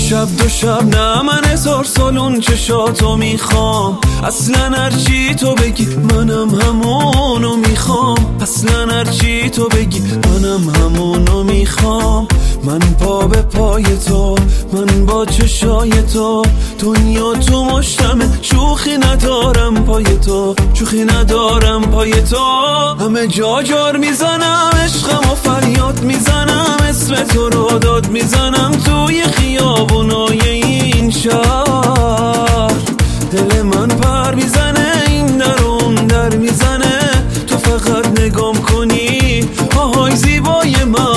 شب دو شب نه من 1000 سال اون چشاتو میخوام. اصلا هرچی تو بگی منم همونو میخوام. اصلا هرچی تو بگی منم همونو میخوام. من پا به پای تو، من با چشای تو، دنیا تو مشتمه، شوخی ندارم پای تو، شوخی ندارم پای تو. همه جا جار میزنم عشقم و فریاد میزنم، اسم تو رو داد میزنم توی خیابونای این شهر. دل من پر میزنه این در اون در میزنه، تو فقط نگام کنی آهای زیبای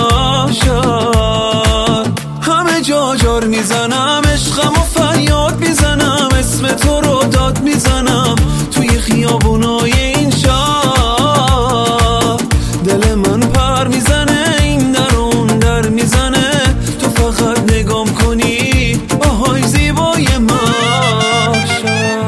محشر. همه جا جار میزنم عشقم و فریاد میزنم، اسم تو رو داد میزنم توی خیابونای این شهر. دل من پر میزنه این در اون در میزنه، تو فقط نگام کنی آهای زیبای محشر.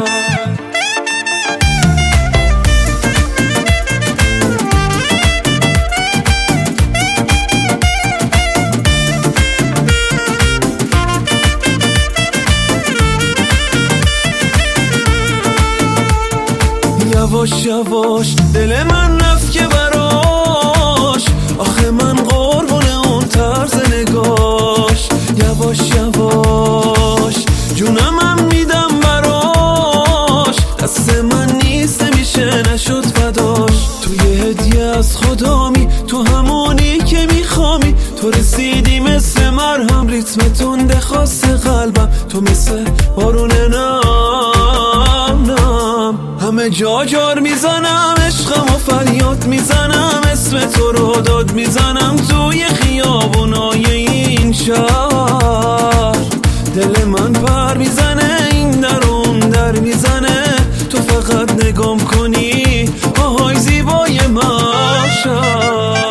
یواش یواش دل من رفت که براش، آخه من قربون اون طرز نگاش. یواش یواش جونم هم میدم براش، دست من نیست نمیشه نشد فداش. تو یه هدیه از خدامی، تو همونی که میخوامی، تو رسیدی مثل مرهم، ریتم تنده خواست قلبم، تو مثل بارون نم. همه جا جار میزنم عشقم و فریاد میزنم، اسم تو رو داد میزنم توی خیابونای این شهر. دل من پر میزنه این در اون در میزنه، تو فقط نگام کنی آهای زیبای محشر.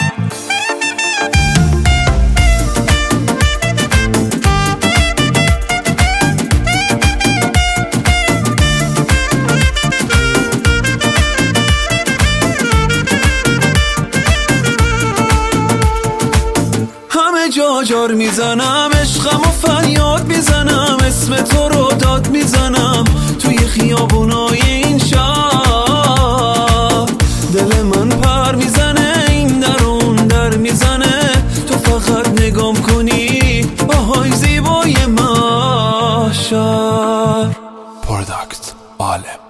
جا جار میزنم عشقم و فریاد میزنم، اسم تو رو داد میزنم توی خیابونای این شهر. دل من پر میزنه این در اون در میزنه، تو فقط نگام کنی آهای زیبای محشر. پروداکت عالم.